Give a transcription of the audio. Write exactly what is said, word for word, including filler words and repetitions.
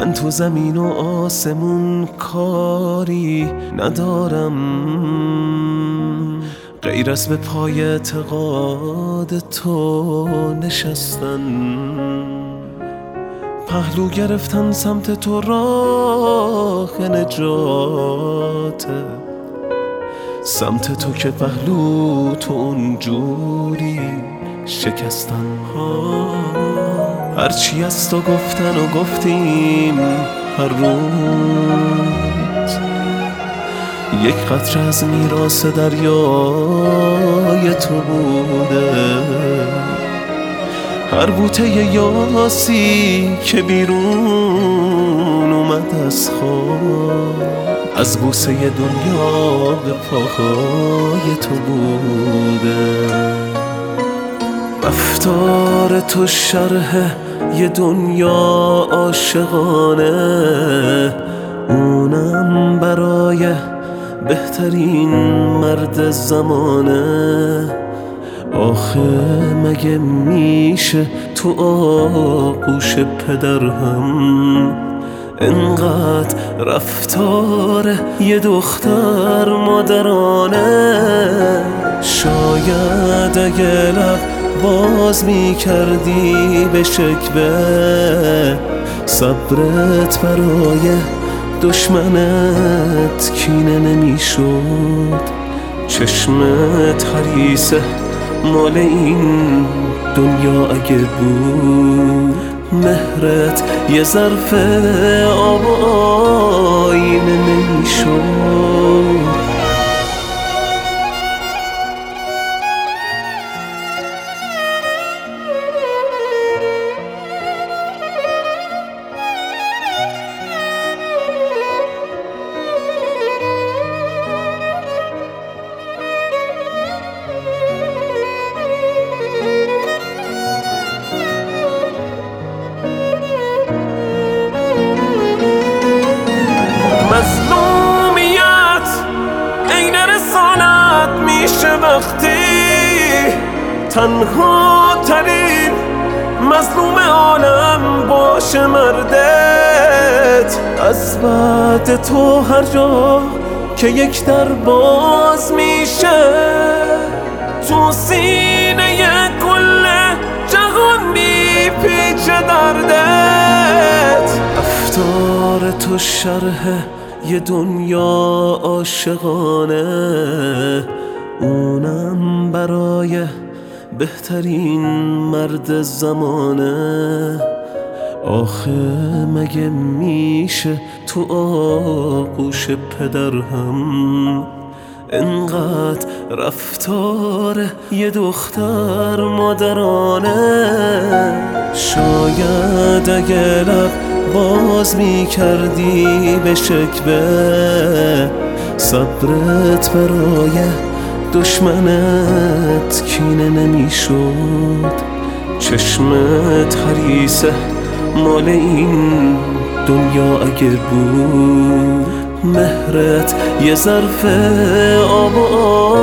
من تو زمین و آسمون کاری ندارم غیر از به پای اعتقاد تو نشستن. پهلو گرفتن سمت تو راه نجاته، سمت تو که پهلو تو اونجوری شکستن. هرچی از تو گفتن و گفتیم هر روز، یک قطره از میراث دریای تو بوده. هر بوته یاسی که بیرون اومد از خواب، از بوسه دنیا به پاهای تو بوده. رفتار تو شرح یه دنیا عاشقانه، اونم برای بهترین مرد زمانه. آخه مگه میشه تو آغوش پدر هم انقدر رفتار یه دختر مادرانه؟ شاید اگه لب باز میکردی به شکوه، صبرت برای دشمنت کینه نمیشد. چشمت حریصه مال این دنیا اگه بود، مهرت یه ظرف آب و آینه نمیشد. مظلومیت عین رسالت میشه وقتی تنها ترین مظلوم عالم باشه مردت. از بعد تو هر جا که یک در باز میشه، تو سینه کل جهان میپیچه دردت. رفتار تو شرح یه دنیا عاشقانه، اونم برای بهترین مرد زمانه. آخه مگه میشه تو آغوش پدر هم انقدر رفتار یه دختر مادرانه؟ شاید اگه لب باز میکردی به شکوه، صبرت برای دشمنت کینه نمیشد. چشمت حریصه مال این دنیا اگه بود، مهرت یه ظرف آب و